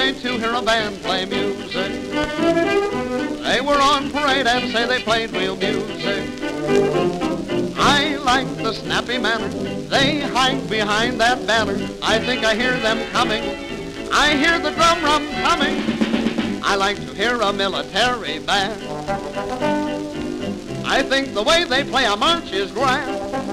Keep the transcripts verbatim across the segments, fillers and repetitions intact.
joy to hear a band play music. They were on parade and say they played real music. I like the snappy manner. They hide behind that banner. I think I hear them coming. I hear the drum rum coming. I like to hear a military band. I think the way they play a march is grand.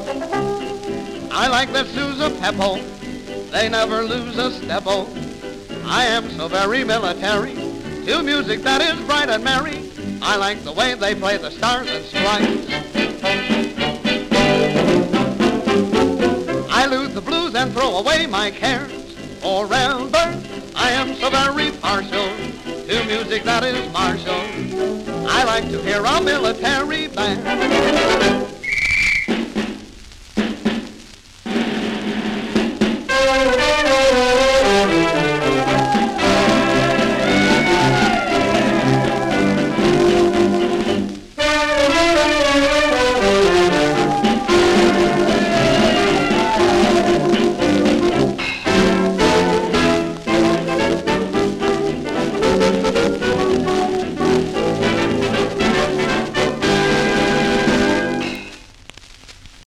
I like their Sousa Peppo. They never lose a step-o. I am so very military to music that is bright and merry. I like the way they play the Stars and Stripes. I lose the blues and throw away my cares. Forever, I am so very partial to music that is martial. I like to hear a military band.